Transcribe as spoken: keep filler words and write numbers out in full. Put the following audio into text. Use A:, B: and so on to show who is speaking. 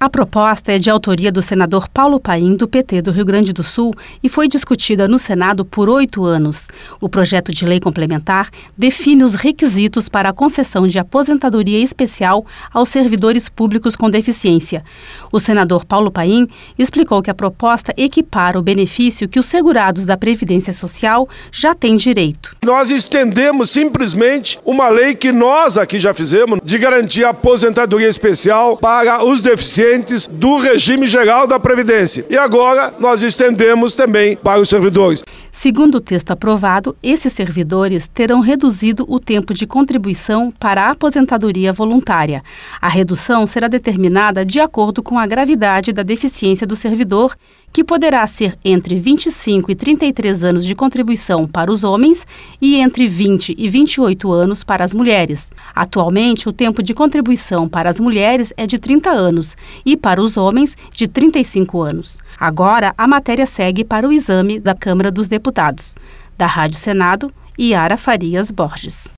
A: A proposta é de autoria do senador Paulo Paim, do P T do Rio Grande do Sul, e foi discutida no Senado por oito anos. O projeto de lei complementar define os requisitos para a concessão de aposentadoria especial aos servidores públicos com deficiência. O senador Paulo Paim explicou que a proposta equipara o benefício que os segurados da Previdência Social já têm direito.
B: Nós estendemos simplesmente uma lei que nós aqui já fizemos de garantir a aposentadoria especial para os deficientes do regime geral da Previdência. E agora nós estendemos também para os servidores.
A: Segundo o texto aprovado, esses servidores terão reduzido o tempo de contribuição para a aposentadoria voluntária. A redução será determinada de acordo com a gravidade da deficiência do servidor, que poderá ser entre vinte e cinco e trinta e três anos de contribuição para os homens e entre vinte e vinte e oito anos para as mulheres. Atualmente, o tempo de contribuição para as mulheres é de trinta anos e para os homens de trinta e cinco anos. Agora, a matéria segue para o exame da Câmara dos Deputados. Da Rádio Senado, Yara Farias Borges.